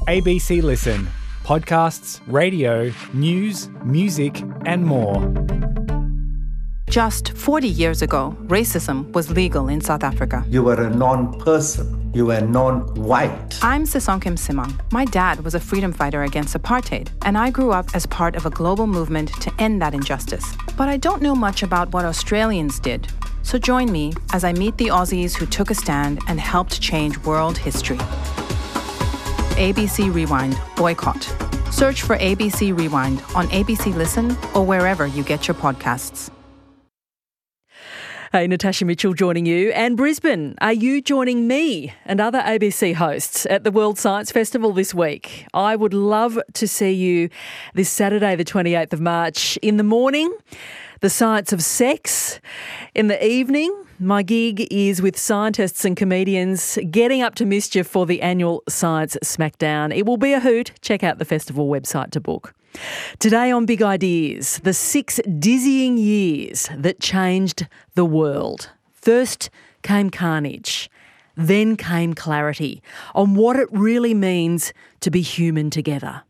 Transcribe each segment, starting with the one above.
ABC Listen. Podcasts, radio, news, music and more. Just 40 years ago, racism was legal in South Africa. You were a non-person. You were non-white. I'm Sisonke Msimang. My dad was a freedom fighter against apartheid, and I grew up as part of a global movement to end that injustice. But I don't know much about what Australians did. So join me as I meet the Aussies who took a stand and helped change world history. ABC Rewind Boycott. Search for ABC Rewind on ABC Listen or wherever you get your podcasts. Hey, Natasha Mitchell joining you. And Brisbane, are you joining me and other ABC hosts at the World Science Festival this week? I would love to see you this Saturday, the 28th of March. In the morning, the science of sex. In the evening, my gig is with scientists and comedians getting up to mischief for the annual Science Smackdown. It will be a hoot. Check out the festival website to book. Today on Big Ideas, the 6 dizzying years that changed the world. First came carnage, then came clarity on what it really means to be human together.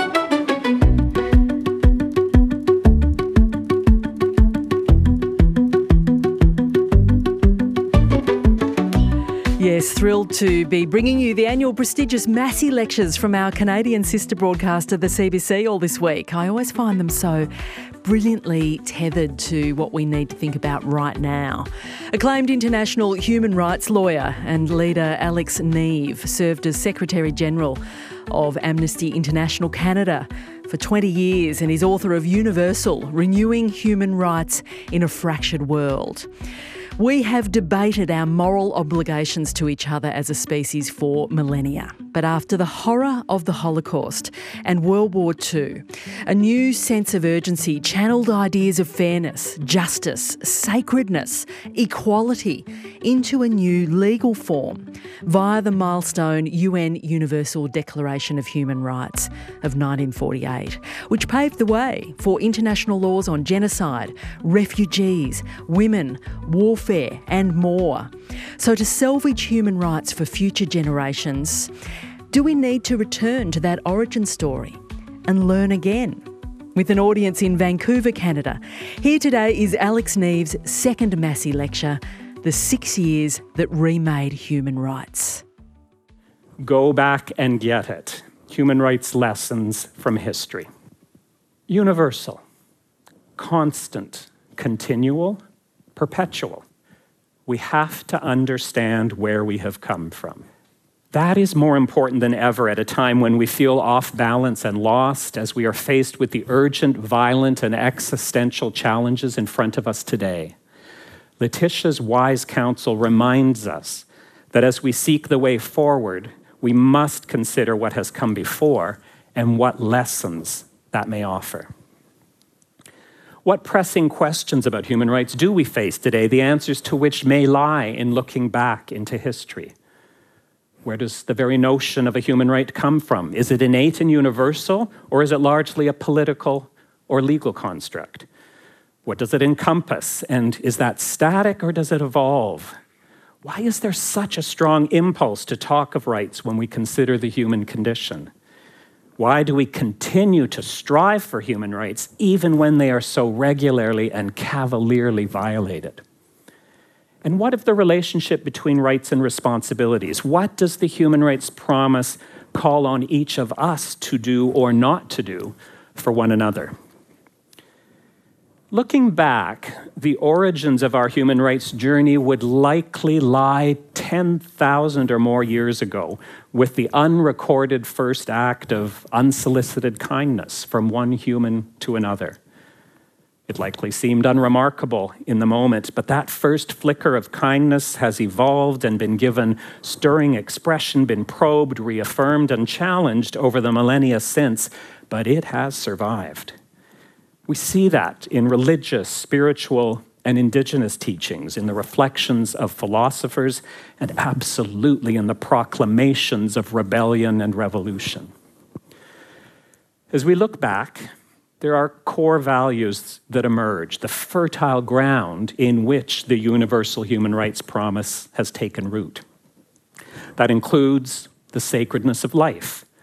Yes, thrilled to be bringing you the annual prestigious Massey Lectures from our Canadian sister broadcaster, the CBC, all this week. I always find them so brilliantly tethered to what we need to think about right now. Acclaimed international human rights lawyer and leader Alex Neave served as Secretary-General of Amnesty International Canada for 20 years and is author of Universal: Renewing Human Rights in a Fractured World. We have debated our moral obligations to each other as a species for millennia. But after the horror of the Holocaust and World War II, a new sense of urgency channeled ideas of fairness, justice, sacredness, equality into a new legal form via the milestone UN Universal Declaration of Human Rights of 1948, which paved the way for international laws on genocide, refugees, women, warfare and more. So to salvage human rights for future generations, do we need to return to that origin story and learn again? With an audience in Vancouver, Canada, here today is Alex Neave's second Massey lecture, The 6 Years That Remade Human Rights. Go back and get it. Human rights lessons from history. Universal, constant, continual, perpetual. We have to understand where we have come from. That is more important than ever at a time when we feel off balance and lost as we are faced with the urgent, violent, and existential challenges in front of us today. Letitia's wise counsel reminds us that as we seek the way forward, we must consider what has come before and what lessons that may offer. What pressing questions about human rights do we face today, the answers to which may lie in looking back into history? Where does the very notion of a human right come from? Is it innate and universal, or is it largely a political or legal construct? What does it encompass, and is that static or does it evolve? Why is there such a strong impulse to talk of rights when we consider the human condition? Why do we continue to strive for human rights even when they are so regularly and cavalierly violated? And what of the relationship between rights and responsibilities? What does the human rights promise call on each of us to do or not to do for one another? Looking back, the origins of our human rights journey would likely lie 10,000 or more years ago with the unrecorded first act of unsolicited kindness from one human to another. It likely seemed unremarkable in the moment, but that first flicker of kindness has evolved and been given stirring expression, been probed, reaffirmed, and challenged over the millennia since, but it has survived. We see that in religious, spiritual, and indigenous teachings, in the reflections of philosophers, and absolutely in the proclamations of rebellion and revolution. As we look back, there are core values that emerge, the fertile ground in which the universal human rights promise has taken root. That includes the sacredness of life,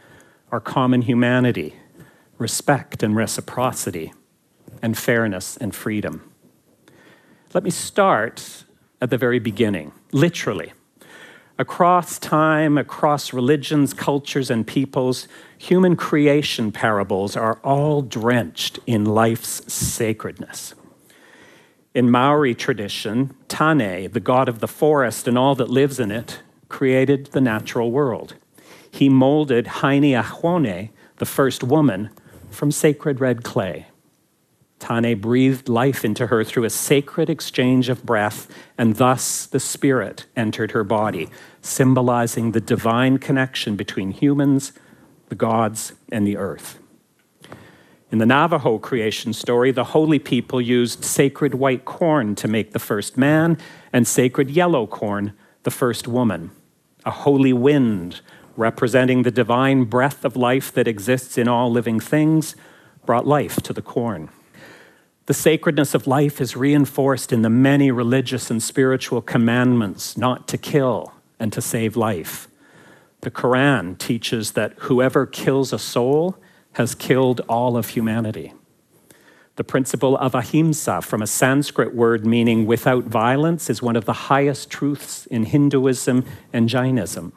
our common humanity, respect and reciprocity, and fairness and freedom. Let me start at the very beginning, literally. Across time, across religions, cultures, and peoples, human creation parables are all drenched in life's sacredness. In Maori tradition, Tane, the god of the forest and all that lives in it, created the natural world. He molded Haini Ahone, the first woman, from sacred red clay. Tane breathed life into her through a sacred exchange of breath, and thus the spirit entered her body, symbolizing the divine connection between humans, the gods, and the earth. In the Navajo creation story, the holy people used sacred white corn to make the first man and sacred yellow corn, the first woman. A holy wind, representing the divine breath of life that exists in all living things, brought life to the corn. The sacredness of life is reinforced in the many religious and spiritual commandments not to kill and to save life. The Quran teaches that whoever kills a soul has killed all of humanity. The principle of ahimsa, from a Sanskrit word meaning without violence, is one of the highest truths in Hinduism and Jainism.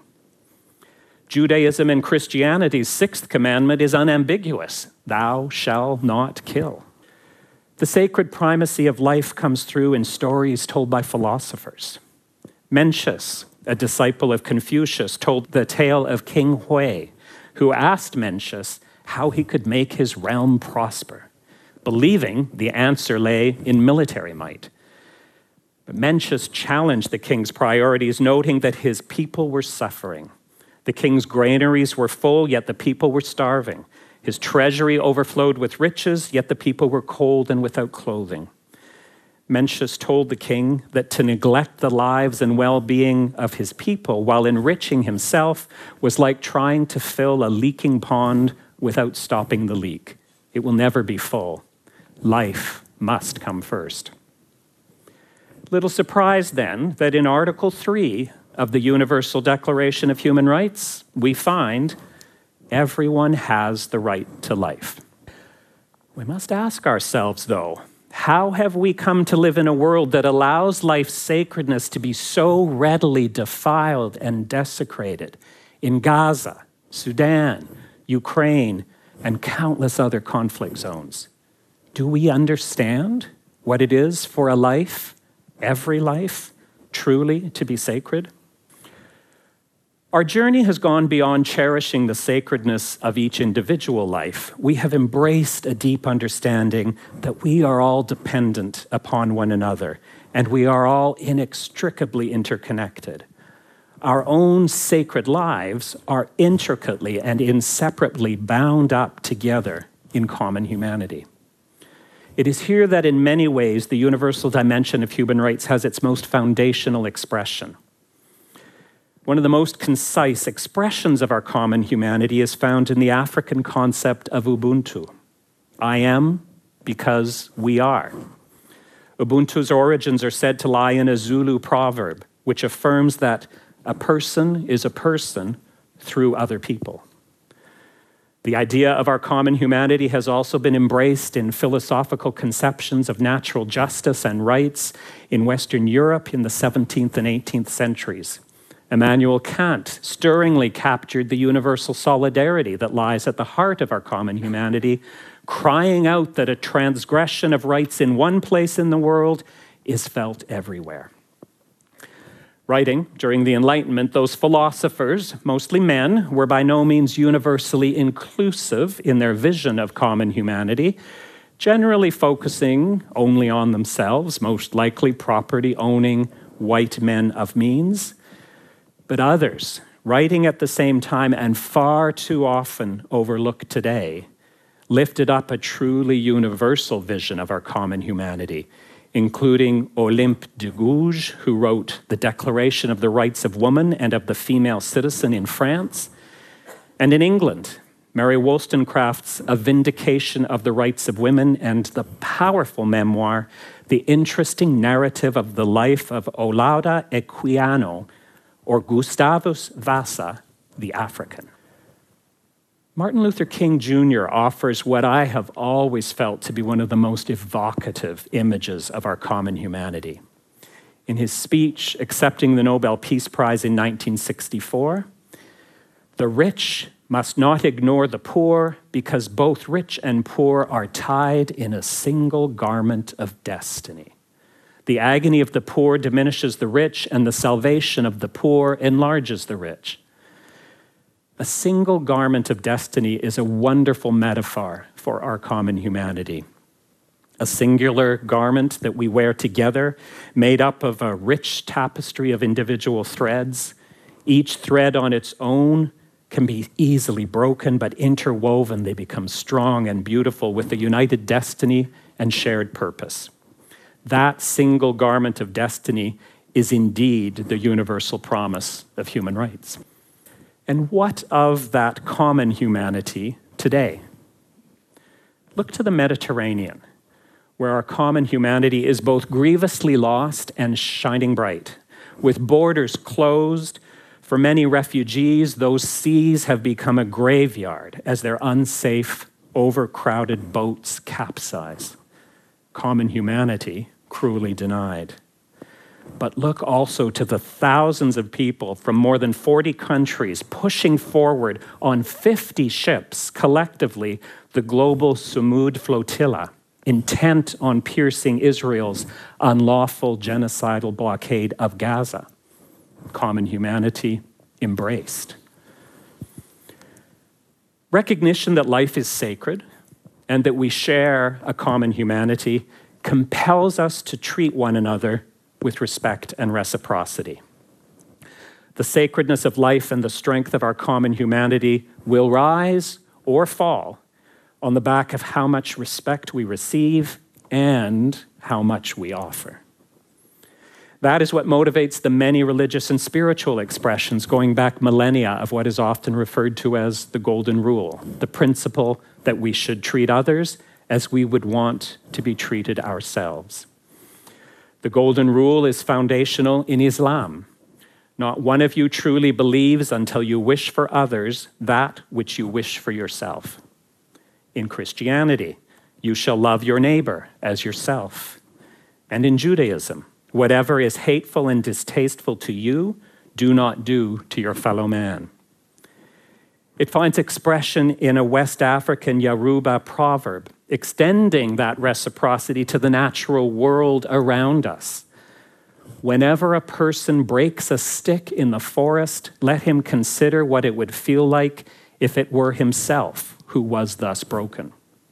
Judaism and Christianity's sixth commandment is unambiguous: thou shalt not kill. The sacred primacy of life comes through in stories told by philosophers. Mencius, a disciple of Confucius, told the tale of King Hui, who asked Mencius how he could make his realm prosper, believing the answer lay in military might. But Mencius challenged the king's priorities, noting that his people were suffering. The king's granaries were full, yet the people were starving. His treasury overflowed with riches, yet the people were cold and without clothing. Mencius told the king that to neglect the lives and well-being of his people while enriching himself was like trying to fill a leaking pond without stopping the leak. It will never be full. Life must come first. Little surprise then that in Article 3 of the Universal Declaration of Human Rights, we find everyone has the right to life. We must ask ourselves, though, how have we come to live in a world that allows life's sacredness to be so readily defiled and desecrated in Gaza, Sudan, Ukraine, and countless other conflict zones? Do we understand what it is for a life, every life, truly to be sacred? Our journey has gone beyond cherishing the sacredness of each individual life. We have embraced a deep understanding that we are all dependent upon one another, and we are all inextricably interconnected. Our own sacred lives are intricately and inseparably bound up together in common humanity. It is here that in many ways the universal dimension of human rights has its most foundational expression. One of the most concise expressions of our common humanity is found in the African concept of Ubuntu. I am because we are. Ubuntu's origins are said to lie in a Zulu proverb, which affirms that a person is a person through other people. The idea of our common humanity has also been embraced in philosophical conceptions of natural justice and rights in Western Europe in the 17th and 18th centuries. Immanuel Kant stirringly captured the universal solidarity that lies at the heart of our common humanity, crying out that a transgression of rights in one place in the world is felt everywhere. Writing during the Enlightenment, those philosophers, mostly men, were by no means universally inclusive in their vision of common humanity, generally focusing only on themselves, most likely property-owning white men of means. But others, writing at the same time and far too often overlooked today, lifted up a truly universal vision of our common humanity, including Olympe de Gouges, who wrote the Declaration of the Rights of Woman and of the Female Citizen in France, and in England, Mary Wollstonecraft's A Vindication of the Rights of Women and the powerful memoir, The Interesting Narrative of the Life of Olaudah Equiano, or Gustavus Vassa, the African. Martin Luther King Jr. offers what I have always felt to be one of the most evocative images of our common humanity. In his speech accepting the Nobel Peace Prize in 1964, the rich must not ignore the poor because both rich and poor are tied in a single garment of destiny. The agony of the poor diminishes the rich, and the salvation of the poor enlarges the rich. A single garment of destiny is a wonderful metaphor for our common humanity. A singular garment that we wear together, made up of a rich tapestry of individual threads. Each thread on its own can be easily broken, but interwoven, they become strong and beautiful with a united destiny and shared purpose. That single garment of destiny is indeed the universal promise of human rights. And what of that common humanity today? Look to the Mediterranean, where our common humanity is both grievously lost and shining bright. With borders closed, for many refugees, those seas have become a graveyard as their unsafe, overcrowded boats capsize. Common humanity cruelly denied. But look also to the thousands of people from more than 40 countries pushing forward on 50 ships, collectively the global Sumud flotilla, intent on piercing Israel's unlawful genocidal blockade of Gaza. Common humanity embraced. Recognition that life is sacred and that we share a common humanity compels us to treat one another with respect and reciprocity. The sacredness of life and the strength of our common humanity will rise or fall on the back of how much respect we receive and how much we offer. That is what motivates the many religious and spiritual expressions going back millennia of what is often referred to as the Golden Rule, the principle that we should treat others as we would want to be treated ourselves. The Golden Rule is foundational in Islam. Not one of you truly believes until you wish for others that which you wish for yourself. In Christianity, you shall love your neighbor as yourself. And in Judaism, whatever is hateful and distasteful to you, do not do to your fellow man. It finds expression in a West African Yoruba proverb, extending that reciprocity to the natural world around us. Whenever a person breaks a stick in the forest, let him consider what it would feel like if it were himself who was thus broken.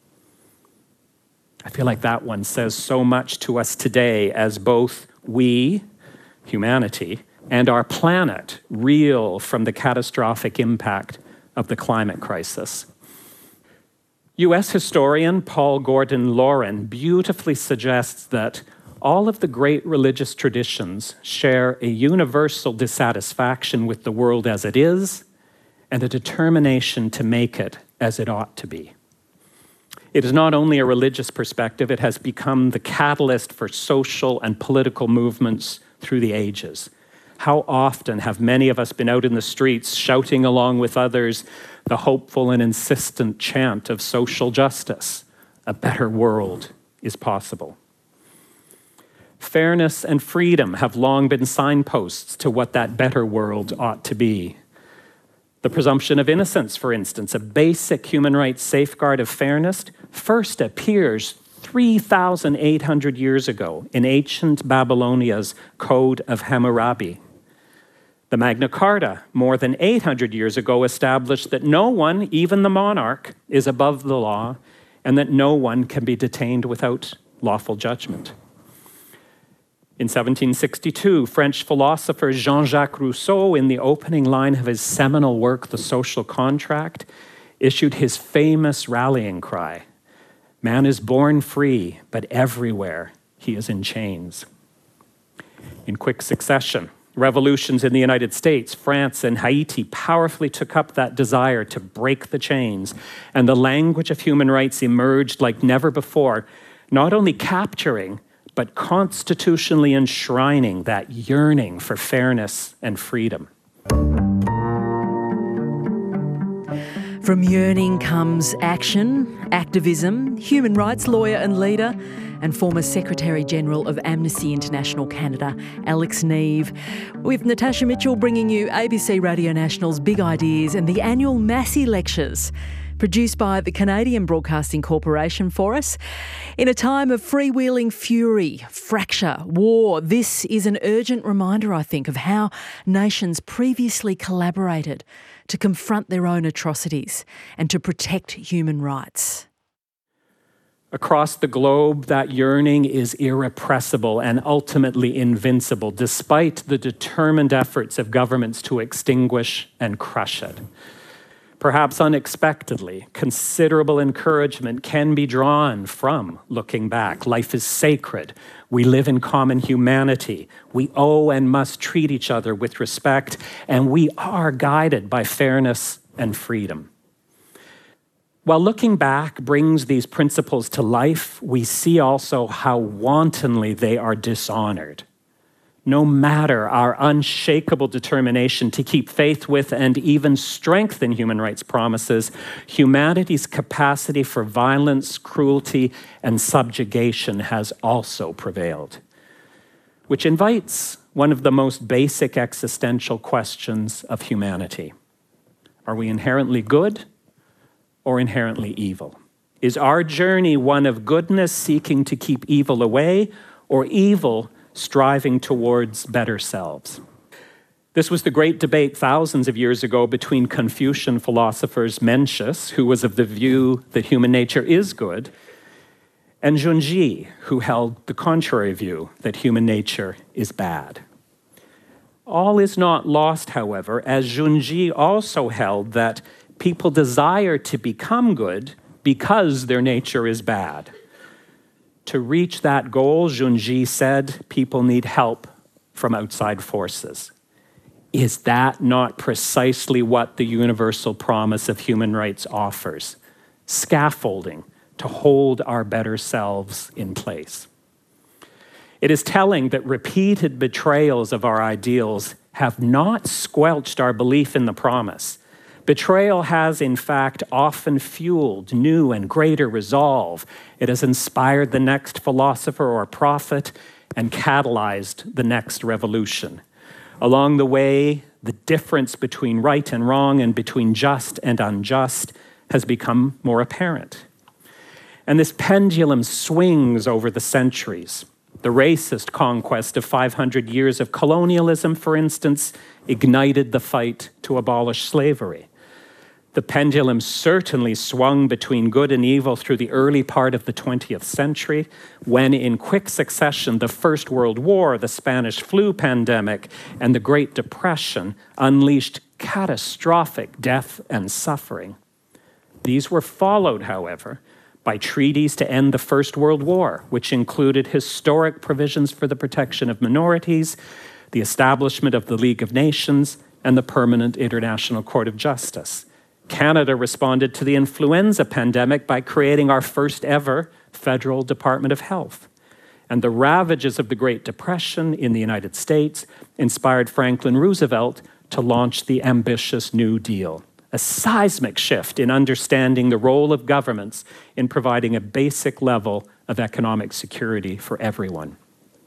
I feel like that one says so much to us today as both we, humanity, and our planet reel from the catastrophic impact of the climate crisis. U.S. historian Paul Gordon Lauren beautifully suggests that all of the great religious traditions share a universal dissatisfaction with the world as it is and a determination to make it as it ought to be. It is not only a religious perspective, it has become the catalyst for social and political movements through the ages. How often have many of us been out in the streets shouting along with others the hopeful and insistent chant of social justice? A better world is possible. Fairness and freedom have long been signposts to what that better world ought to be. The presumption of innocence, for instance, a basic human rights safeguard of fairness, first appears 3,800 years ago in ancient Babylonia's Code of Hammurabi. The Magna Carta, more than 800 years ago, established that no one, even the monarch, is above the law and that no one can be detained without lawful judgment. In 1762, French philosopher Jean-Jacques Rousseau, in the opening line of his seminal work, The Social Contract, issued his famous rallying cry, "Man is born free, but everywhere he is in chains." In quick succession, revolutions in the United States, France, and Haiti powerfully took up that desire to break the chains, and the language of human rights emerged like never before, not only capturing, but constitutionally enshrining that yearning for fairness and freedom. From yearning comes action, activism, human rights lawyer and leader, and former Secretary-General of Amnesty International Canada, Alex Neve. With Natasha Mitchell bringing you ABC Radio National's Big Ideas and the annual Massey Lectures, produced by the Canadian Broadcasting Corporation for us. In a time of freewheeling fury, fracture, war, this is an urgent reminder, I think, of how nations previously collaborated to confront their own atrocities and to protect human rights. Across the globe, that yearning is irrepressible and ultimately invincible, despite the determined efforts of governments to extinguish and crush it. Perhaps unexpectedly, considerable encouragement can be drawn from looking back. Life is sacred. We live in common humanity. We owe and must treat each other with respect, and we are guided by fairness and freedom. While looking back brings these principles to life, we see also how wantonly they are dishonored. No matter our unshakable determination to keep faith with and even strengthen human rights promises, humanity's capacity for violence, cruelty, and subjugation has also prevailed, which invites one of the most basic existential questions of humanity. Are we inherently good or inherently evil? Is our journey one of goodness seeking to keep evil away, or evil striving towards better selves? This was the great debate thousands of years ago between Confucian philosophers Mencius, who was of the view that human nature is good, and Junji, who held the contrary view that human nature is bad. All is not lost, however, as Junji also held that people desire to become good because their nature is bad. To reach that goal, Junji said, people need help from outside forces. Is that not precisely what the universal promise of human rights offers? Scaffolding to hold our better selves in place. It is telling that repeated betrayals of our ideals have not squelched our belief in the promise. Betrayal has, in fact, often fueled new and greater resolve. It has inspired the next philosopher or prophet and catalyzed the next revolution. Along the way, the difference between right and wrong and between just and unjust has become more apparent. And this pendulum swings over the centuries. The racist conquest of 500 years of colonialism, for instance, ignited the fight to abolish slavery. The pendulum certainly swung between good and evil through the early part of the 20th century, when in quick succession the First World War, the Spanish flu pandemic, and the Great Depression unleashed catastrophic death and suffering. These were followed, however, by treaties to end the First World War, which included historic provisions for the protection of minorities, the establishment of the League of Nations, and the Permanent International Court of Justice. Canada responded to the influenza pandemic by creating our first ever federal Department of Health. And the ravages of the Great Depression in the United States inspired Franklin Roosevelt to launch the ambitious New Deal, a seismic shift in understanding the role of governments in providing a basic level of economic security for everyone.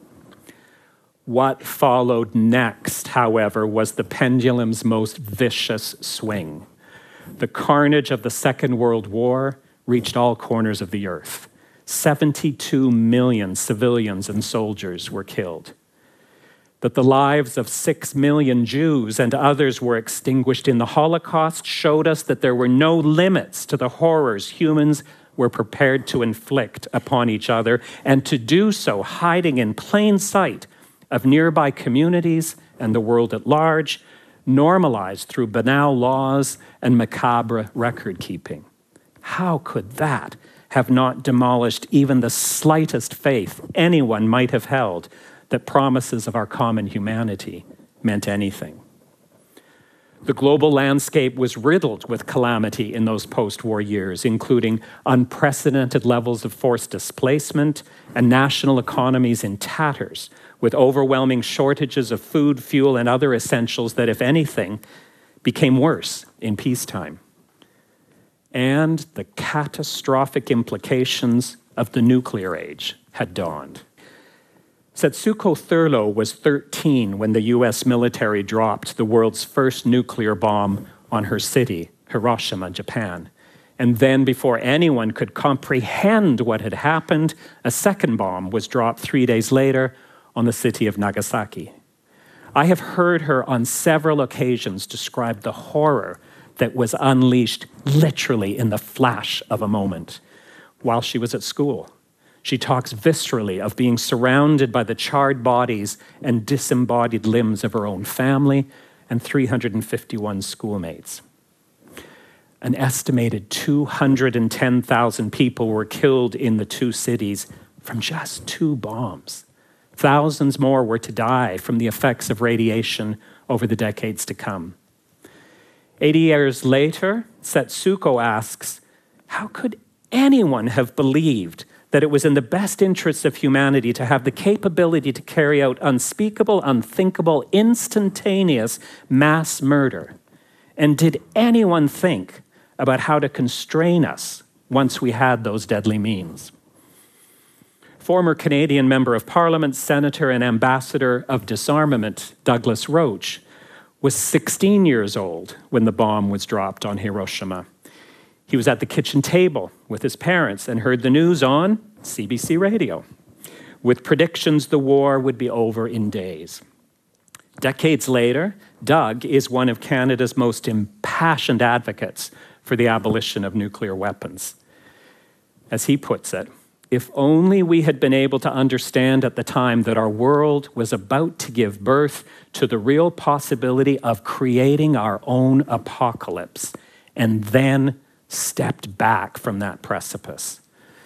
What followed next, however, was the pendulum's most vicious swing. The carnage of the Second World War reached all corners of the earth. 72 million civilians and soldiers were killed. That the lives of 6 million Jews and others were extinguished in the Holocaust showed us that there were no limits to the horrors humans were prepared to inflict upon each other, and to do so hiding in plain sight of nearby communities and the world at large, normalized through banal laws and macabre record-keeping. How could that have not demolished even the slightest faith anyone might have held that promises of our common humanity meant anything? The global landscape was riddled with calamity in those post-war years, including unprecedented levels of forced displacement and national economies in tatters, with overwhelming shortages of food, fuel, and other essentials that, if anything, became worse in peacetime. and the catastrophic implications of the nuclear age had dawned. Setsuko Thurlow was 13 when the US military dropped the world's first nuclear bomb on her city, Hiroshima, Japan. And then, before anyone could comprehend what had happened, a second bomb was dropped 3 days later on the city of Nagasaki. I have heard her on several occasions describe the horror that was unleashed literally in the flash of a moment while she was at school. She talks viscerally of being surrounded by the charred bodies and disembodied limbs of her own family and 351 schoolmates. An estimated 210,000 people were killed in the two cities from just 2 bombs. Thousands more were to die from the effects of radiation over the decades to come. 80 years later, Setsuko asks, how could anyone have believed that it was in the best interests of humanity to have the capability to carry out unspeakable, unthinkable, instantaneous mass murder? And did anyone think about how to constrain us once we had those deadly means? Former Canadian Member of Parliament, Senator and Ambassador of Disarmament, Douglas Roach, was 16 years old when the bomb was dropped on Hiroshima. He was at the kitchen table with his parents and heard the news on CBC Radio, with predictions the war would be over in days. Decades later, Doug is one of Canada's most impassioned advocates for the abolition of nuclear weapons. As he puts it, if only we had been able to understand at the time that our world was about to give birth to the real possibility of creating our own apocalypse, and then stepped back from that precipice.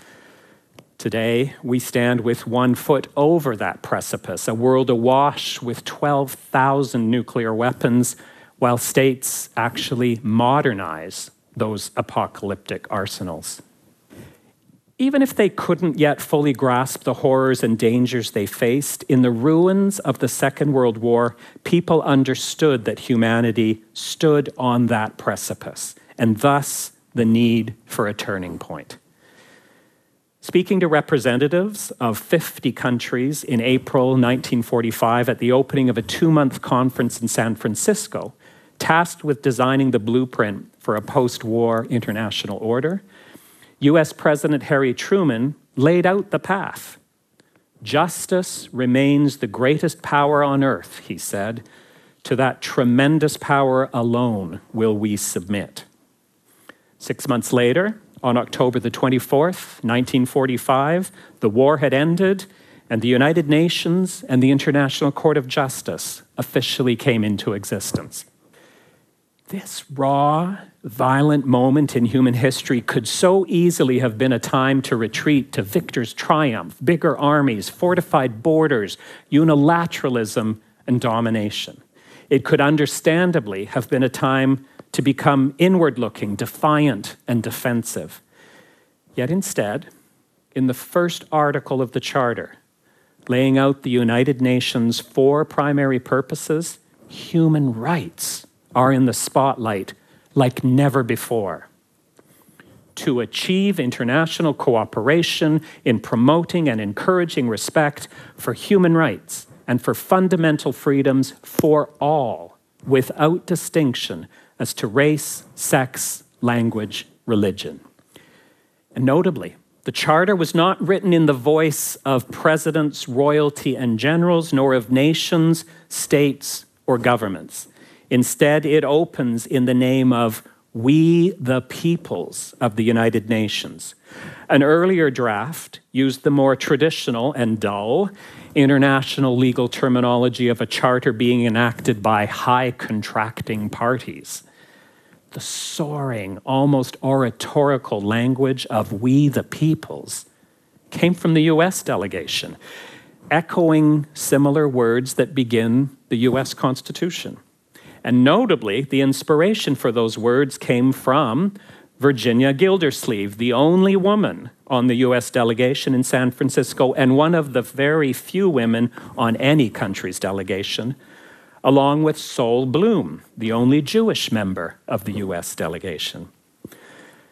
Today, we stand with 1 foot over that precipice, a world awash with 12,000 nuclear weapons, while states actually modernize those apocalyptic arsenals. Even if they couldn't yet fully grasp the horrors and dangers they faced, in the ruins of the Second World War, people understood that humanity stood on that precipice, and thus the need for a turning point. Speaking to representatives of 50 countries in April 1945 at the opening of a 2-month conference in San Francisco, tasked with designing the blueprint for a post-war international order, US President Harry Truman laid out the path. Justice remains the greatest power on earth, he said. To that tremendous power alone will we submit. 6 months later, on October the 24th, 1945, the war had ended, and the United Nations and the International Court of Justice officially came into existence. This raw, violent moment in human history could so easily have been a time to retreat to victor's triumph, bigger armies, fortified borders, unilateralism, and domination. It could understandably have been a time to become inward-looking, defiant, and defensive. Yet instead, in the first article of the Charter, laying out the United Nations' 4 primary purposes, human rights are in the spotlight like never before. To achieve international cooperation in promoting and encouraging respect for human rights and for fundamental freedoms for all, without distinction as to race, sex, language, religion. And notably, the Charter was not written in the voice of presidents, royalty, and generals, nor of nations, states, or governments. Instead, it opens in the name of "We the Peoples of the United Nations." An earlier draft used the more traditional and dull international legal terminology of a charter being enacted by high contracting parties. The soaring, almost oratorical language of "We the Peoples" came from the US delegation, echoing similar words that begin the US Constitution. And notably, the inspiration for those words came from Virginia Gildersleeve, the only woman on the US delegation in San Francisco and one of the very few women on any country's delegation, along with Sol Bloom, the only Jewish member of the US delegation.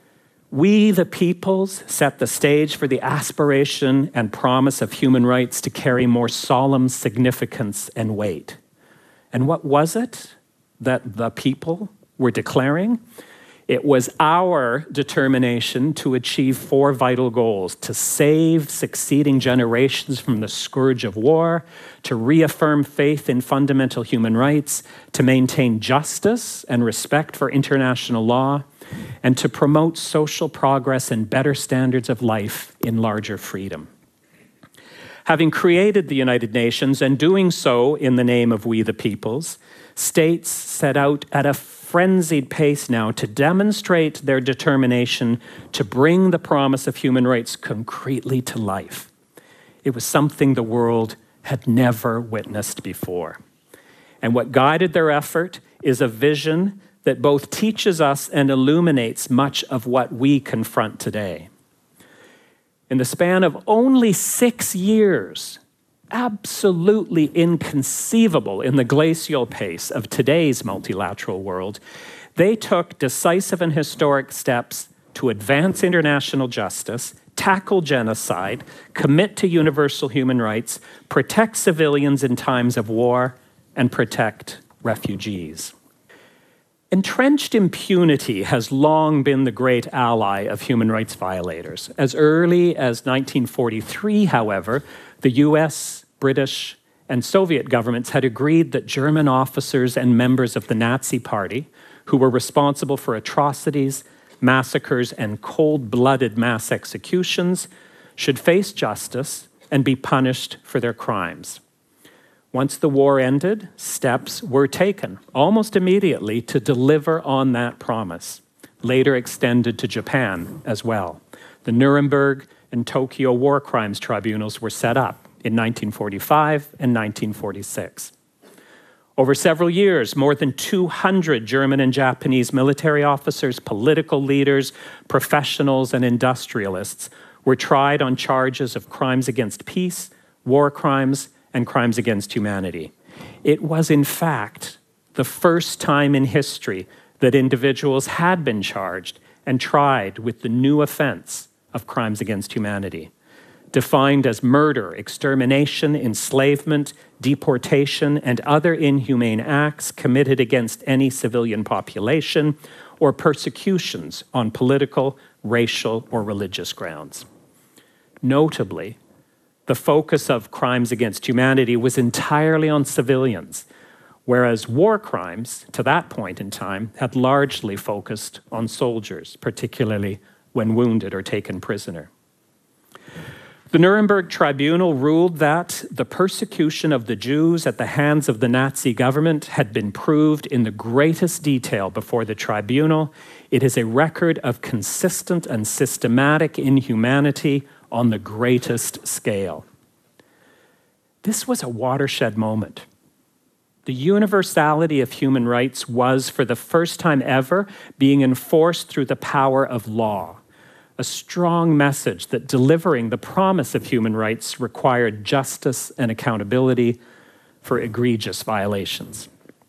We, the peoples, set the stage for the aspiration and promise of human rights to carry more solemn significance and weight. And what was it that the people were declaring? It was our determination to achieve 4 vital goals: to save succeeding generations from the scourge of war, to reaffirm faith in fundamental human rights, to maintain justice and respect for international law, and to promote social progress and better standards of life in larger freedom. Having created the United Nations and doing so in the name of we the peoples, states set out at a frenzied pace now to demonstrate their determination to bring the promise of human rights concretely to life. It was something the world had never witnessed before. And what guided their effort is a vision that both teaches us and illuminates much of what we confront today. In the span of only 6 years, absolutely inconceivable in the glacial pace of today's multilateral world, they took decisive and historic steps to advance international justice, tackle genocide, commit to universal human rights, protect civilians in times of war, and protect refugees. Entrenched impunity has long been the great ally of human rights violators. As early as 1943, however, the US, British, and Soviet governments had agreed that German officers and members of the Nazi Party, who were responsible for atrocities, massacres, and cold-blooded mass executions, should face justice and be punished for their crimes. Once the war ended, steps were taken almost immediately to deliver on that promise, later extended to Japan as well. The Nuremberg and Tokyo war crimes tribunals were set up in 1945 and 1946. Over several years, more than 200 German and Japanese military officers, political leaders, professionals, and industrialists were tried on charges of crimes against peace, war crimes, and crimes against humanity. It was, in fact, the first time in history that individuals had been charged and tried with the new offense of crimes against humanity, defined as murder, extermination, enslavement, deportation, and other inhumane acts committed against any civilian population, or persecutions on political, racial, or religious grounds. Notably, the focus of crimes against humanity was entirely on civilians, whereas war crimes, to that point in time, had largely focused on soldiers, particularly when wounded or taken prisoner. The Nuremberg Tribunal ruled that the persecution of the Jews at the hands of the Nazi government had been proved in the greatest detail before the tribunal. It is a record of consistent and systematic inhumanity on the greatest scale. This was a watershed moment. The universality of human rights was, for the first time ever, being enforced through the power of law, a strong message that delivering the promise of human rights required justice and accountability for egregious violations.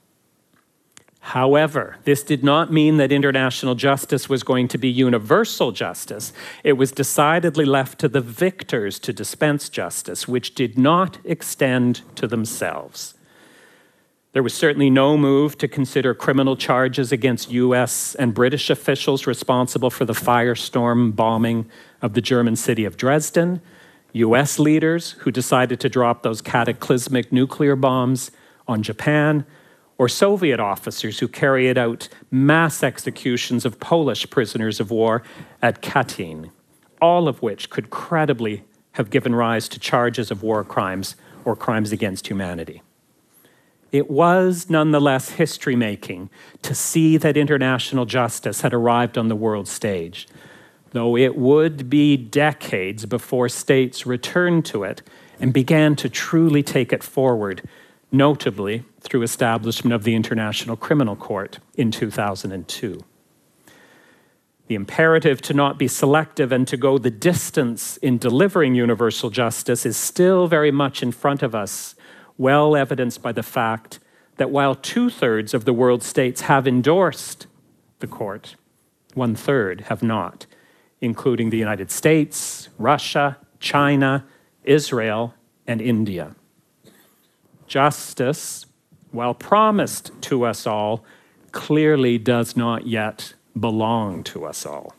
However, this did not mean that international justice was going to be universal justice. It was decidedly left to the victors to dispense justice, which did not extend to themselves. There was certainly no move to consider criminal charges against US and British officials responsible for the firestorm bombing of the German city of Dresden, US leaders who decided to drop those cataclysmic nuclear bombs on Japan, or Soviet officers who carried out mass executions of Polish prisoners of war at Katyn, all of which could credibly have given rise to charges of war crimes or crimes against humanity. It was nonetheless history-making to see that international justice had arrived on the world stage, though it would be decades before states returned to it and began to truly take it forward, notably through establishment of the International Criminal Court in 2002. The imperative to not be selective and to go the distance in delivering universal justice is still very much in front of us, well evidenced by the fact that while 2/3 of the world states have endorsed the court, 1/3 have not. including the United States, Russia, China, Israel, and India. Justice, while promised to us all, clearly does not yet belong to us all.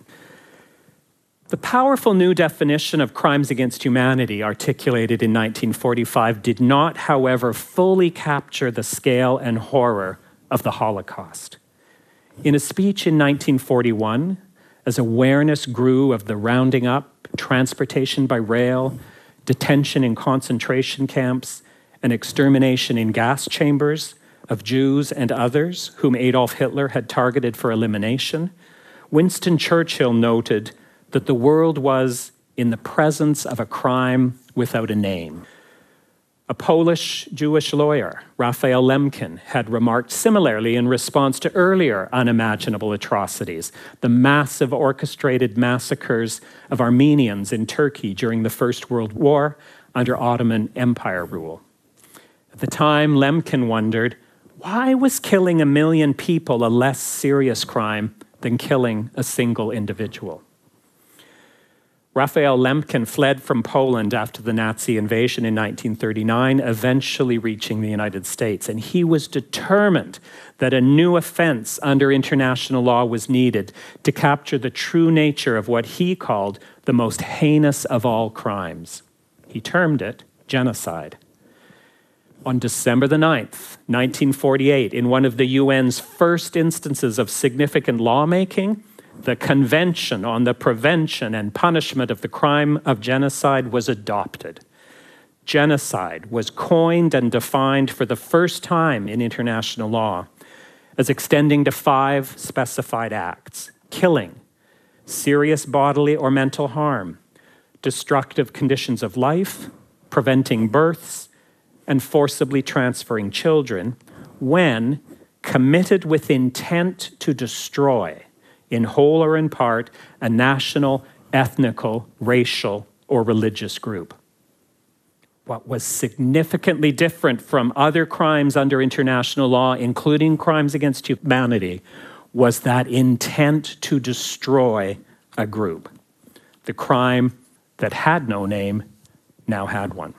The powerful new definition of crimes against humanity articulated in 1945 did not, however, fully capture the scale and horror of the Holocaust. In a speech in 1941, as awareness grew of the rounding up, transportation by rail, detention in concentration camps, and extermination in gas chambers of Jews and others whom Adolf Hitler had targeted for elimination, Winston Churchill noted that the world was in the presence of a crime without a name. A Polish Jewish lawyer, Raphael Lemkin, had remarked similarly in response to earlier unimaginable atrocities, the massive orchestrated massacres of Armenians in Turkey during the First World War under Ottoman Empire rule. At the time, Lemkin wondered, why was killing 1 million people a less serious crime than killing a single individual? Raphael Lemkin fled from Poland after the Nazi invasion in 1939, eventually reaching the United States. And he was determined that a new offense under international law was needed to capture the true nature of what he called the most heinous of all crimes. He termed it genocide. On December the 9th, 1948, in one of the UN's first instances of significant lawmaking, the Convention on the Prevention and Punishment of the Crime of Genocide was adopted. Genocide was coined and defined for the first time in international law as extending to 5 specified acts: killing, serious bodily or mental harm, destructive conditions of life, preventing births, and forcibly transferring children when committed with intent to destroy, in whole or in part, a national, ethnical, racial, or religious group. What was significantly different from other crimes under international law, including crimes against humanity, was that intent to destroy a group. The crime that had no name now had one.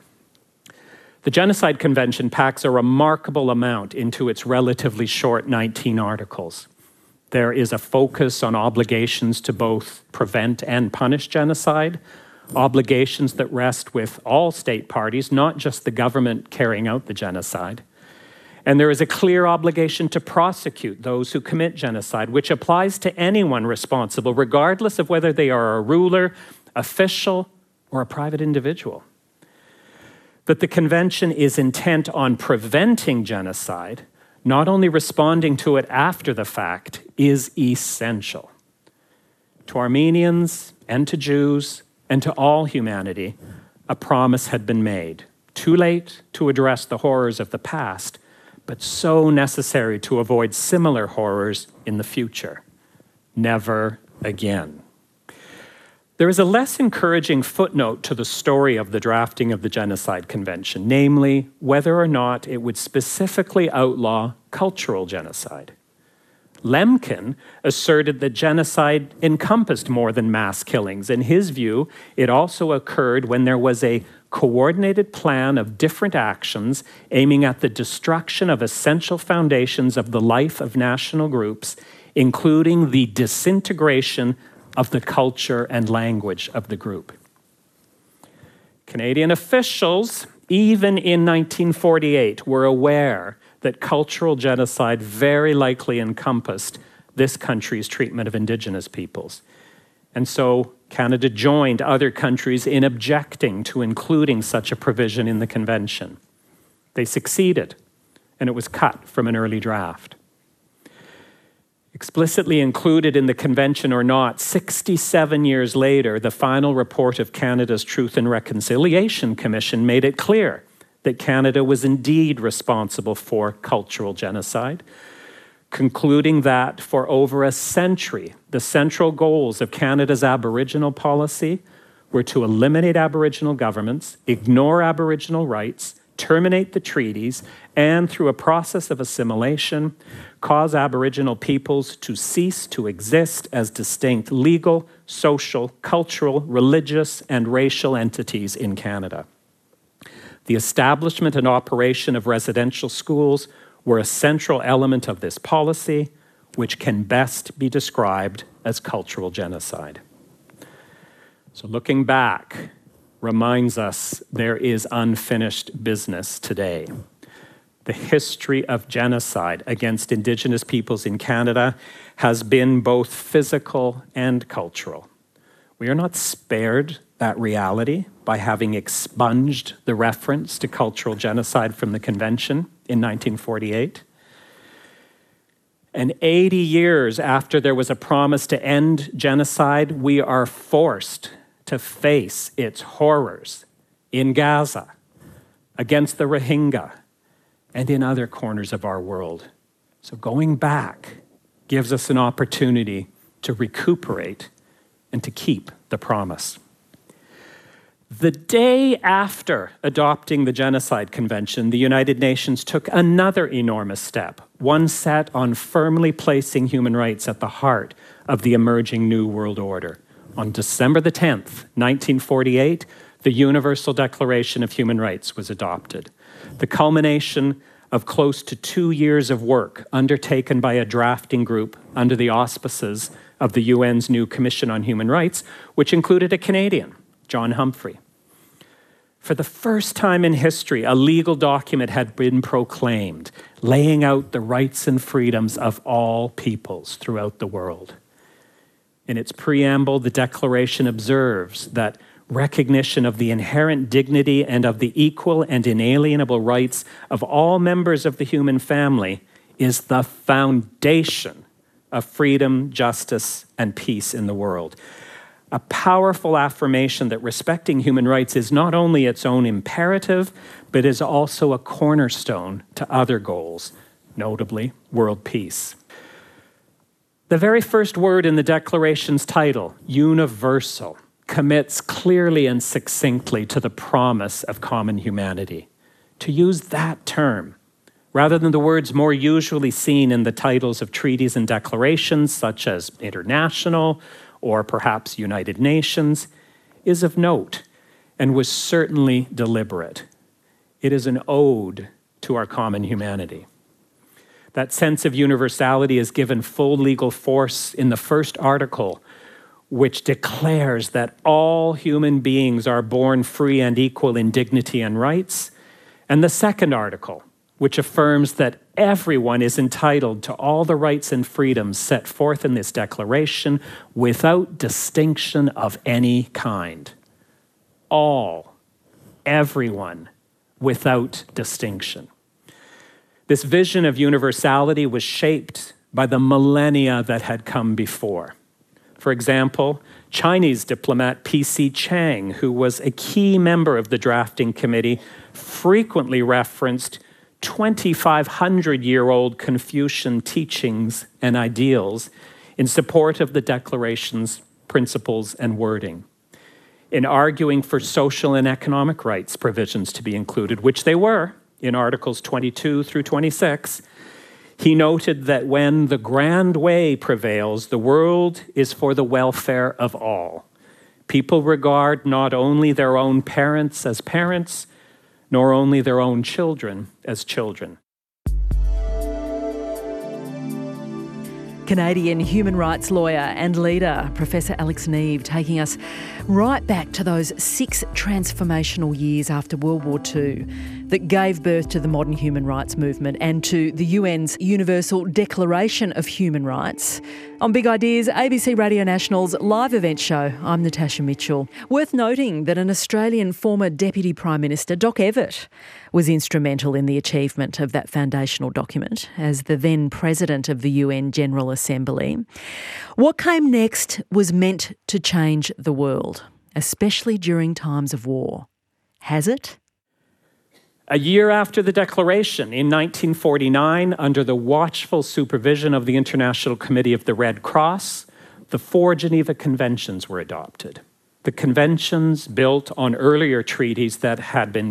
The Genocide Convention packs a remarkable amount into its relatively short 19 articles. There is a focus on obligations to both prevent and punish genocide, obligations that rest with all state parties, not just the government carrying out the genocide. And there is a clear obligation to prosecute those who commit genocide, which applies to anyone responsible, regardless of whether they are a ruler, official, or a private individual. That the convention is intent on preventing genocide, not only responding to it after the fact, is essential. To Armenians and to Jews and to all humanity, a promise had been made. Too late to address the horrors of the past, but so necessary to avoid similar horrors in the future. Never again. There is a less encouraging footnote to the story of the drafting of the Genocide Convention, namely whether or not it would specifically outlaw cultural genocide. Lemkin asserted that genocide encompassed more than mass killings. In his view, it also occurred when there was a coordinated plan of different actions aiming at the destruction of essential foundations of the life of national groups, including the disintegration of the culture and language of the group. Canadian officials, even in 1948, were aware that cultural genocide very likely encompassed this country's treatment of Indigenous peoples. And so Canada joined other countries in objecting to including such a provision in the convention. They succeeded, and it was cut from an early draft. Explicitly included in the convention or not, 67 years later, the final report of Canada's Truth and Reconciliation Commission made it clear that Canada was indeed responsible for cultural genocide, concluding that for over a century, the central goals of Canada's Aboriginal policy were to eliminate Aboriginal governments, ignore Aboriginal rights, terminate the treaties, and through a process of assimilation, cause Aboriginal peoples to cease to exist as distinct legal, social, cultural, religious, and racial entities in Canada. The establishment and operation of residential schools were a central element of this policy, which can best be described as cultural genocide. So looking back reminds us there is unfinished business today. The history of genocide against Indigenous peoples in Canada has been both physical and cultural. We are not spared that reality by having expunged the reference to cultural genocide from the Convention in 1948. And 80 years after there was a promise to end genocide, we are forced to face its horrors in Gaza, against the Rohingya, and in other corners of our world. So going back gives us an opportunity to recuperate and to keep the promise. The day after adopting the Genocide Convention, the United Nations took another enormous step, one set on firmly placing human rights at the heart of the emerging New World Order. On December the 10th, 1948, the Universal Declaration of Human Rights was adopted, the culmination of close to 2 years of work undertaken by a drafting group under the auspices of the UN's new Commission on Human Rights, which included a Canadian, John Humphrey. For the first time in history, a legal document had been proclaimed, laying out the rights and freedoms of all peoples throughout the world. In its preamble, the Declaration observes that recognition of the inherent dignity and of the equal and inalienable rights of all members of the human family is the foundation of freedom, justice, and peace in the world. A powerful affirmation that respecting human rights is not only its own imperative, but is also a cornerstone to other goals, notably world peace. The very first word in the Declaration's title, universal, commits clearly and succinctly to the promise of common humanity. To use that term, rather than the words more usually seen in the titles of treaties and declarations, such as international or perhaps United Nations, is of note and was certainly deliberate. It is an ode to our common humanity. That sense of universality is given full legal force in the first article, which declares that all human beings are born free and equal in dignity and rights, and the second article, which affirms that everyone is entitled to all the rights and freedoms set forth in this declaration without distinction of any kind. All, everyone, without distinction. This vision of universality was shaped by the millennia that had come before. For example, Chinese diplomat P.C. Chang, who was a key member of the drafting committee, frequently referenced 2,500-year-old Confucian teachings and ideals in support of the Declaration's principles and wording. In arguing for social and economic rights provisions to be included, which they were, in Articles 22 through 26, he noted that when the grand way prevails, the world is for the welfare of all. People regard not only their own parents as parents, nor only their own children as children. Canadian human rights lawyer and leader, Professor Alex Neave, taking us right back to those 6 transformational years after World War II that gave birth to the modern human rights movement and to the UN's Universal Declaration of Human Rights. On Big Ideas, ABC Radio National's live event show, I'm Natasha Mitchell. Worth noting that an Australian former Deputy Prime Minister, Doc Evatt, was instrumental in the achievement of that foundational document as the then President of the UN General Assembly. What came next was meant to change the world, especially during times of war. Has it? A year after the Declaration, in 1949, under the watchful supervision of the International Committee of the Red Cross, the 4 Geneva Conventions were adopted. The conventions built on earlier treaties that had been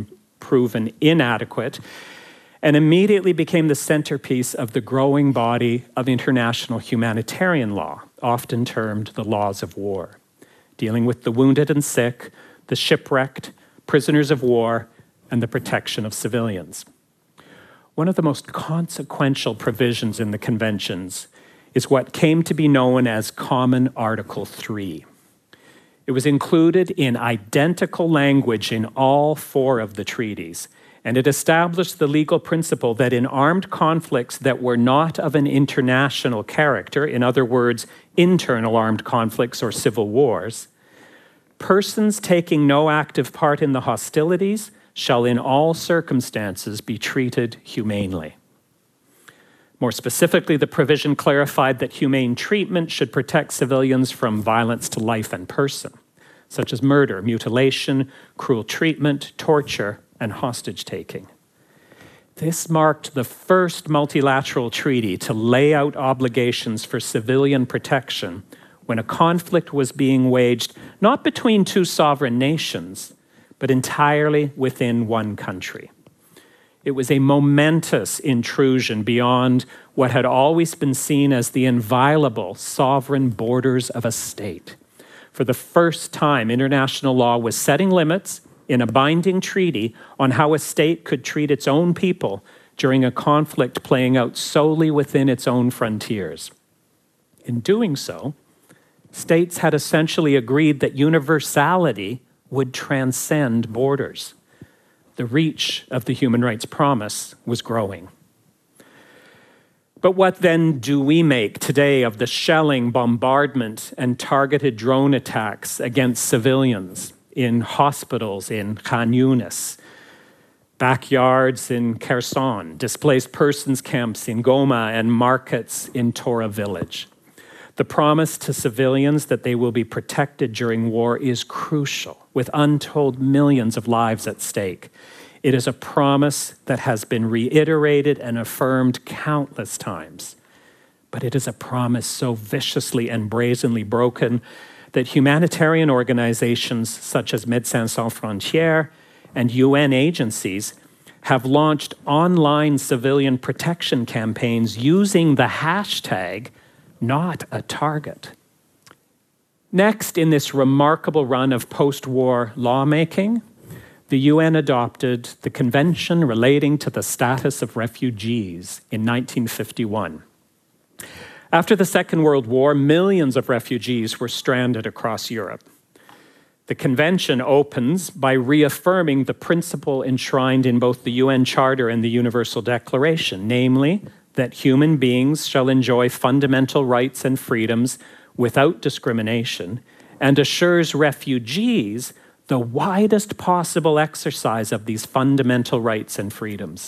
proven inadequate, and immediately became the centerpiece of the growing body of international humanitarian law, often termed the laws of war, dealing with the wounded and sick, the shipwrecked, prisoners of war, and the protection of civilians. One of the most consequential provisions in the conventions is what came to be known as Common Article 3. It was included in identical language in all 4 of the treaties, and it established the legal principle that in armed conflicts that were not of an international character, in other words, internal armed conflicts or civil wars, persons taking no active part in the hostilities shall in all circumstances be treated humanely. More specifically, the provision clarified that humane treatment should protect civilians from violence to life and person, such as murder, mutilation, cruel treatment, torture, and hostage-taking. This marked the first multilateral treaty to lay out obligations for civilian protection when a conflict was being waged not between 2 sovereign nations, but entirely within one country. It was a momentous intrusion beyond what had always been seen as the inviolable sovereign borders of a state. For the first time, international law was setting limits in a binding treaty on how a state could treat its own people during a conflict playing out solely within its own frontiers. In doing so, states had essentially agreed that universality would transcend borders. The reach of the human rights promise was growing. But what then do we make today of the shelling, bombardment, and targeted drone attacks against civilians in hospitals in Khan Yunis, backyards in Kherson, displaced persons camps in Goma, and markets in Tora village? The promise to civilians that they will be protected during war is crucial, with untold millions of lives at stake. It is a promise that has been reiterated and affirmed countless times. But it is a promise so viciously and brazenly broken that humanitarian organizations such as Médecins Sans Frontières and UN agencies have launched online civilian protection campaigns using the hashtag not a target. Next, in this remarkable run of post-war lawmaking, the UN adopted the Convention relating to the status of refugees in 1951. After the Second World War, millions of refugees were stranded across Europe. The Convention opens by reaffirming the principle enshrined in both the UN Charter and the Universal Declaration, namely, that human beings shall enjoy fundamental rights and freedoms without discrimination, and assures refugees the widest possible exercise of these fundamental rights and freedoms.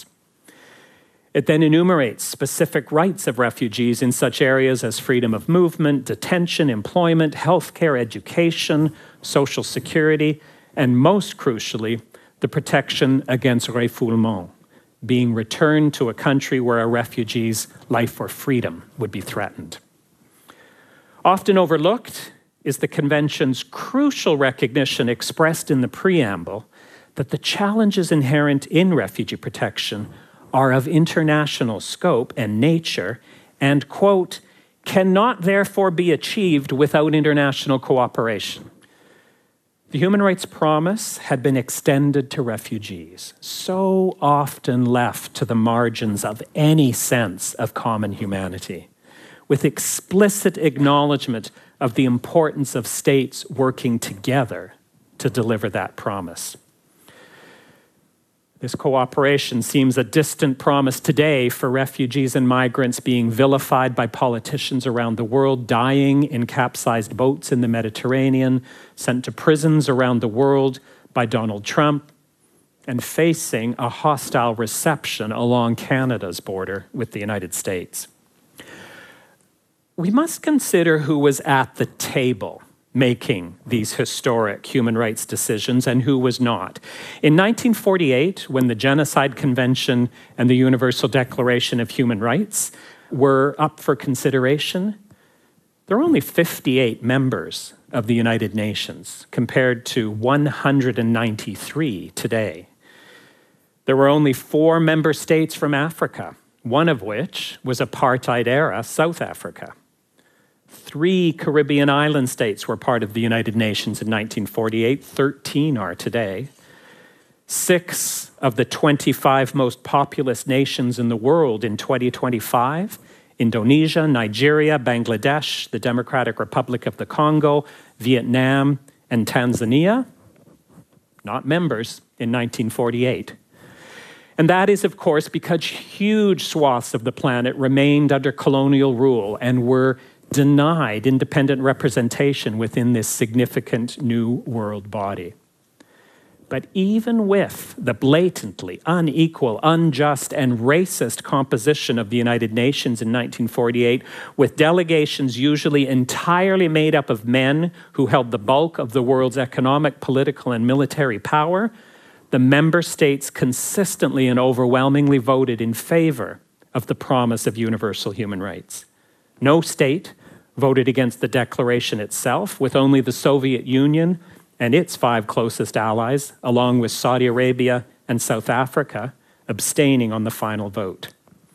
It then enumerates specific rights of refugees in such areas as freedom of movement, detention, employment, healthcare, education, social security, and most crucially, the protection against refoulement, being returned to a country where a refugee's life or freedom would be threatened. Often overlooked is the Convention's crucial recognition expressed in the preamble that the challenges inherent in refugee protection are of international scope and nature and, quote, cannot therefore be achieved without international cooperation. The human rights promise had been extended to refugees, so often left to the margins of any sense of common humanity, with explicit acknowledgement of the importance of states working together to deliver that promise. This cooperation seems a distant promise today for refugees and migrants being vilified by politicians around the world, dying in capsized boats in the Mediterranean, sent to prisons around the world by Donald Trump, and facing a hostile reception along Canada's border with the United States. We must consider who was at the table making these historic human rights decisions and who was not. In 1948, when the Genocide Convention and the Universal Declaration of Human Rights were up for consideration, there were only 58 members of the United Nations compared to 193 today. There were only 4 member states from Africa, one of which was apartheid-era South Africa. 3 Caribbean island states were part of the United Nations in 1948, 13 are today. 6 of the 25 most populous nations in the world in 2025, Indonesia, Nigeria, Bangladesh, the Democratic Republic of the Congo, Vietnam, and Tanzania, not members in 1948. And that is, of course, because huge swaths of the planet remained under colonial rule and were denied independent representation within this significant new world body. But even with the blatantly unequal, unjust, and racist composition of the United Nations in 1948, with delegations usually entirely made up of men who held the bulk of the world's economic, political, and military power, the member states consistently and overwhelmingly voted in favor of the promise of universal human rights. No state voted against the declaration itself, with only the Soviet Union and its 5 closest allies, along with Saudi Arabia and South Africa, abstaining on the final vote.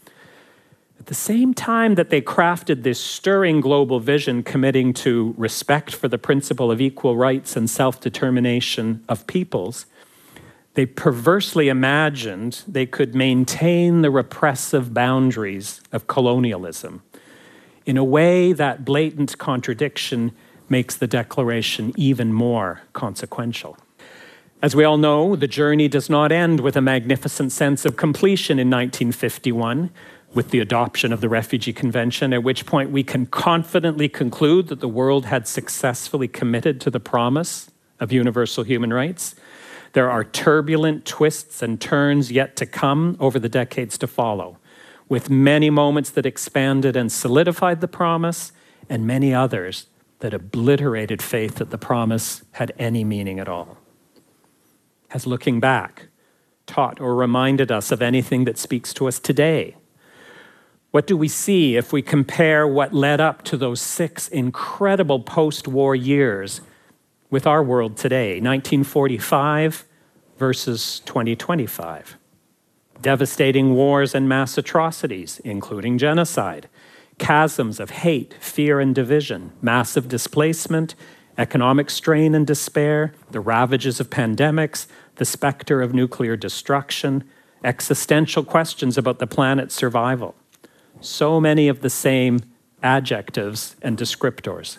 At the same time that they crafted this stirring global vision committing to respect for the principle of equal rights and self-determination of peoples, they perversely imagined they could maintain the repressive boundaries of colonialism. In a way, that blatant contradiction makes the declaration even more consequential. As we all know, the journey does not end with a magnificent sense of completion in 1951, with the adoption of the Refugee Convention, at which point we can confidently conclude that the world had successfully committed to the promise of universal human rights. There are turbulent twists and turns yet to come over the decades to follow, with many moments that expanded and solidified the promise, and many others that obliterated faith that the promise had any meaning at all. Has looking back taught or reminded us of anything that speaks to us today? What do we see if we compare what led up to those 6 incredible post-war years with our world today, 1945 versus 2025? Devastating wars and mass atrocities, including genocide, chasms of hate, fear, and division, massive displacement, economic strain and despair, the ravages of pandemics, the specter of nuclear destruction, existential questions about the planet's survival. So many of the same adjectives and descriptors.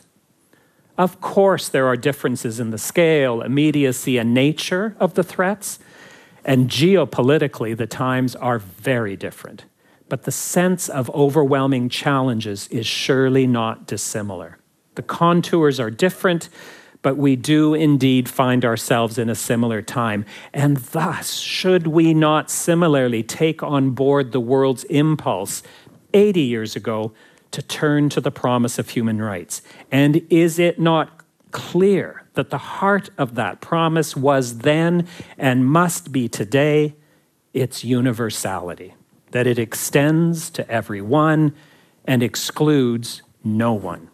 Of course, there are differences in the scale, immediacy, and nature of the threats, and geopolitically, the times are very different. But the sense of overwhelming challenges is surely not dissimilar. The contours are different, but we do indeed find ourselves in a similar time. And thus, should we not similarly take on board the world's impulse 80 years ago to turn to the promise of human rights? And is it not clear that the heart of that promise was then and must be today its universality? That it extends to everyone and excludes no one.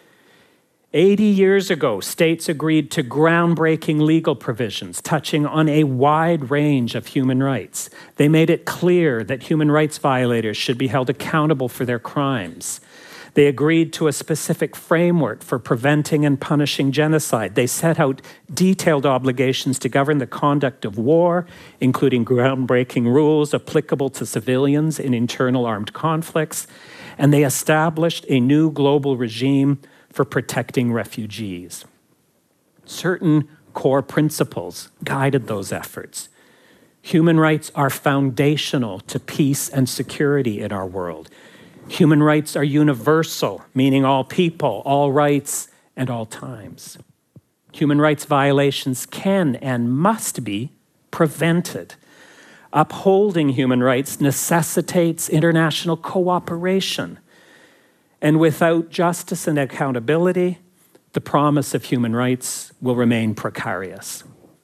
80 years ago, states agreed to groundbreaking legal provisions touching on a wide range of human rights. They made it clear that human rights violators should be held accountable for their crimes. They agreed to a specific framework for preventing and punishing genocide. They set out detailed obligations to govern the conduct of war, including groundbreaking rules applicable to civilians in internal armed conflicts. And they established a new global regime for protecting refugees. Certain core principles guided those efforts. Human rights are foundational to peace and security in our world. Human rights are universal, meaning all people, all rights, and all times. Human rights violations can and must be prevented. Upholding human rights necessitates international cooperation. And without justice and accountability, the promise of human rights will remain precarious.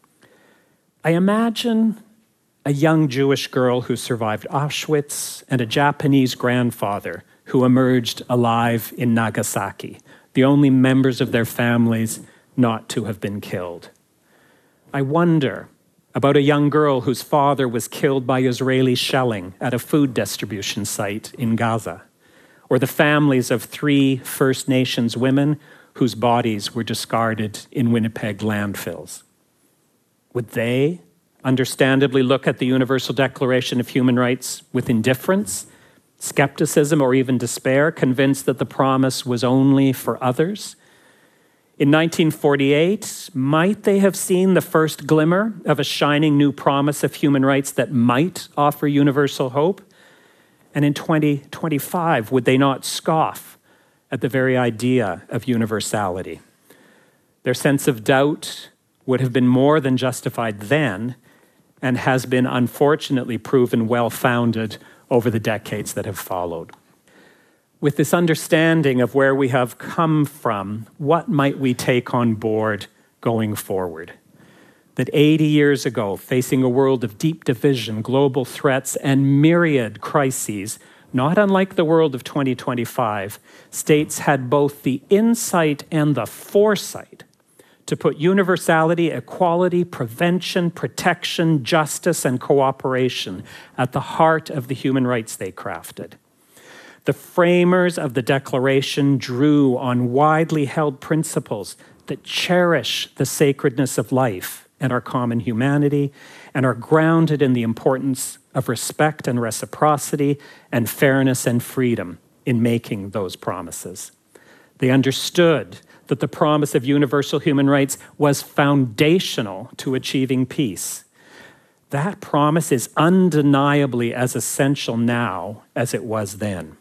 I imagine a young Jewish girl who survived Auschwitz and a Japanese grandfather who emerged alive in Nagasaki, the only members of their families not to have been killed. I wonder about a young girl whose father was killed by Israeli shelling at a food distribution site in Gaza, or the families of 3 First Nations women whose bodies were discarded in Winnipeg landfills. Would they understandably look at the Universal Declaration of Human Rights with indifference, skepticism, or even despair, convinced that the promise was only for others? In 1948, might they have seen the first glimmer of a shining new promise of human rights that might offer universal hope? And in 2025, would they not scoff at the very idea of universality? Their sense of doubt would have been more than justified then, and has been unfortunately proven well-founded over the decades that have followed. With this understanding of where we have come from, what might we take on board going forward? That 80 years ago, facing a world of deep division, global threats, and myriad crises, not unlike the world of 2025, states had both the insight and the foresight to put universality, equality, prevention, protection, justice, and cooperation at the heart of the human rights they crafted. The framers of the Declaration drew on widely held principles that cherish the sacredness of life and our common humanity, and are grounded in the importance of respect and reciprocity and fairness and freedom in making those promises. They understood that the promise of universal human rights was foundational to achieving peace. That promise is undeniably as essential now as it was then.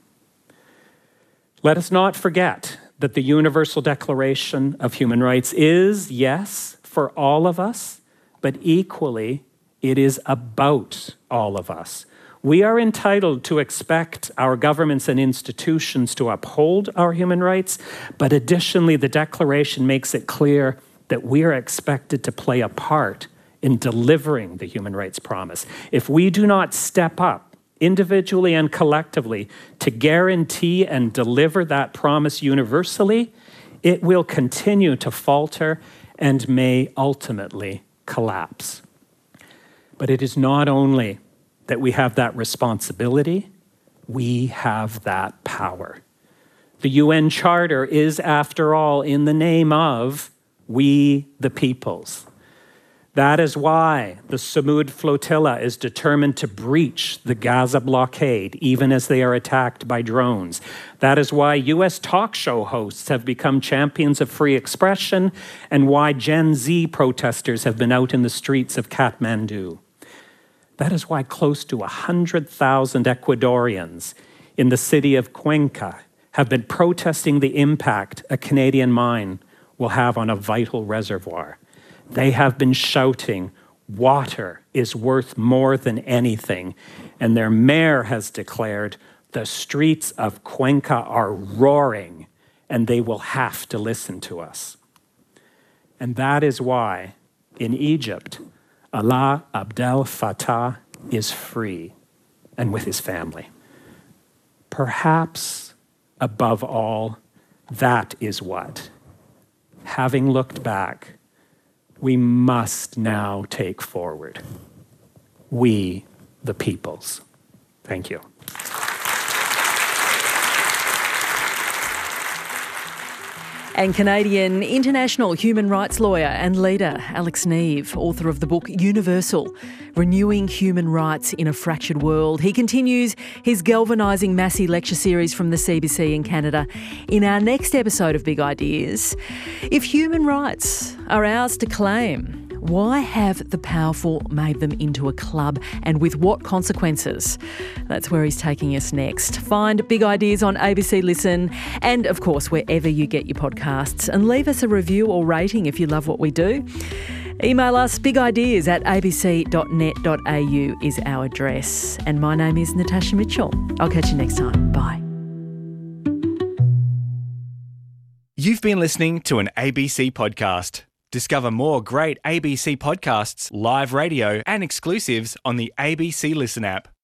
Let us not forget that the Universal Declaration of Human Rights is, yes, for all of us, but equally, it is about all of us. We are entitled to expect our governments and institutions to uphold our human rights, but additionally, the Declaration makes it clear that we are expected to play a part in delivering the human rights promise. If we do not step up, individually and collectively, to guarantee and deliver that promise universally, it will continue to falter and may ultimately collapse. But it is not only that we have that responsibility, we have that power. The UN Charter is, after all, in the name of we the peoples. That is why the Samud Flotilla is determined to breach the Gaza blockade, even as they are attacked by drones. That is why US talk show hosts have become champions of free expression, and why Gen Z protesters have been out in the streets of Kathmandu. That is why close to 100,000 Ecuadorians in the city of Cuenca have been protesting the impact a Canadian mine will have on a vital reservoir. They have been shouting, "Water is worth more than anything," and their mayor has declared, "The streets of Cuenca are roaring, and they will have to listen to us." And that is why, in Egypt, Alaa Abdel Fattah is free and with his family. Perhaps, above all, that is what, having looked back, we must now take forward. We, the peoples. Thank you. And Canadian international human rights lawyer and leader Alex Neave, author of the book Universal, Renewing Human Rights in a Fractured World. He continues his galvanising Massey lecture series from the CBC in Canada in our next episode of Big Ideas. If human rights are ours to claim, why have the powerful made them into a club, and with what consequences? That's where he's taking us next. Find Big Ideas on ABC Listen and, of course, wherever you get your podcasts. And leave us a review or rating if you love what we do. Email us bigideas@abc.net.au is our address. And my name is Natasha Mitchell. I'll catch you next time. Bye. You've been listening to an ABC podcast. Discover more great ABC podcasts, live radio, and exclusives on the ABC Listen app.